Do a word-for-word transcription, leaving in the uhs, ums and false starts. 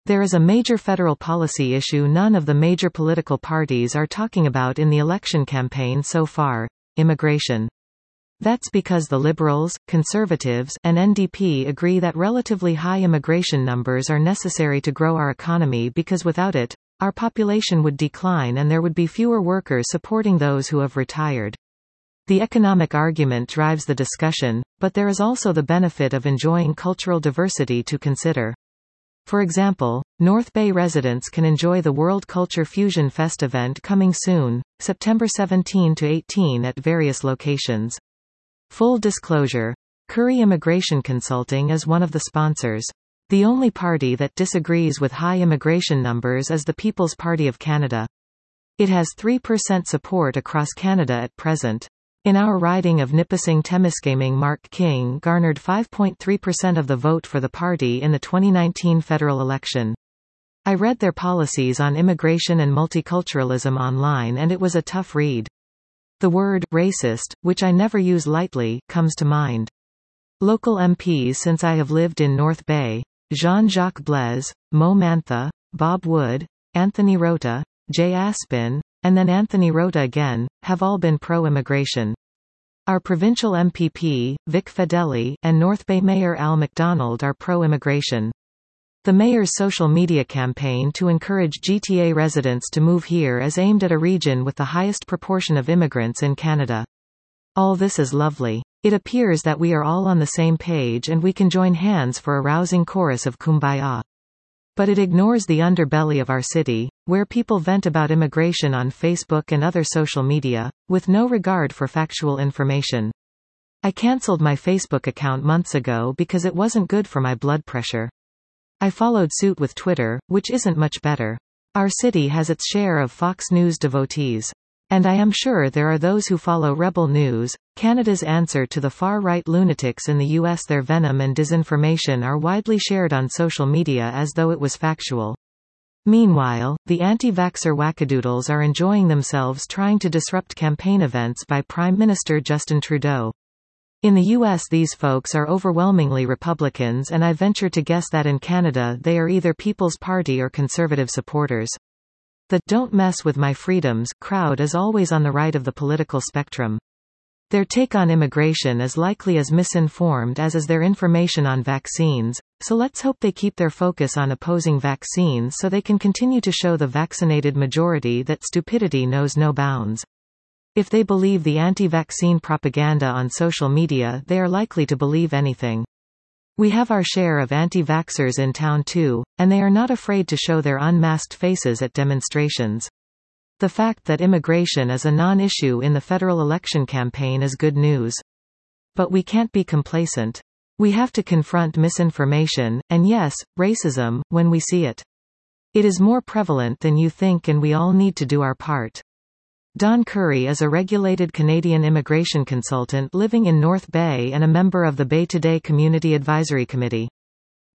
There is a major federal policy issue none of the major political parties are talking about in the election campaign so far: immigration. That's because the Liberals, Conservatives, and N D P agree that relatively high immigration numbers are necessary to grow our economy because without it, our population would decline and there would be fewer workers supporting those who have retired. The economic argument drives the discussion, but there is also the benefit of enjoying cultural diversity to consider. For example, North Bay residents can enjoy the World Culture Fusion Fest event coming soon, September seventeenth to eighteenth at various locations. Full disclosure: Curry Immigration Consulting is one of the sponsors. The only party that disagrees with high immigration numbers is the People's Party of Canada. It has three percent support across Canada at present. In our riding of Nipissing-Temiskaming, Mark King garnered five point three percent of the vote for the party in the twenty nineteen federal election. I read their policies on immigration and multiculturalism online and it was a tough read. The word racist, which I never use lightly, comes to mind. Local M Ps since I have lived in North Bay: Jean-Jacques Blaise, Mo Mantha, Bob Wood, Anthony Rota, Jay Aspin, and then Anthony Rota again, have all been pro-immigration. Our provincial M P P, Vic Fedeli, and North Bay Mayor Al MacDonald are pro-immigration. The mayor's social media campaign to encourage G T A residents to move here is aimed at a region with the highest proportion of immigrants in Canada. All this is lovely. It appears that we are all on the same page and we can join hands for a rousing chorus of Kumbaya. But it ignores the underbelly of our city, where people vent about immigration on Facebook and other social media, with no regard for factual information. I cancelled my Facebook account months ago because it wasn't good for my blood pressure. I followed suit with Twitter, which isn't much better. Our city has its share of Fox News devotees. And I am sure there are those who follow Rebel News, Canada's answer to the far-right lunatics in the U S. Their venom and disinformation are widely shared on social media as though it was factual. Meanwhile, the anti-vaxxer wackadoodles are enjoying themselves trying to disrupt campaign events by Prime Minister Justin Trudeau. In the U S these folks are overwhelmingly Republicans and I venture to guess that in Canada they are either People's Party or Conservative supporters. The "don't mess with my freedoms" crowd is always on the right of the political spectrum. Their take on immigration is likely as misinformed as is their information on vaccines, so let's hope they keep their focus on opposing vaccines so they can continue to show the vaccinated majority that stupidity knows no bounds. If they believe the anti-vaccine propaganda on social media, they are likely to believe anything. We have our share of anti-vaxxers in town too, and they are not afraid to show their unmasked faces at demonstrations. The fact that immigration is a non-issue in the federal election campaign is good news. But we can't be complacent. We have to confront misinformation, and yes, racism, when we see it. It is more prevalent than you think and we all need to do our part. Don Curry is a regulated Canadian immigration consultant living in North Bay and a member of the Bay Today Community Advisory Committee.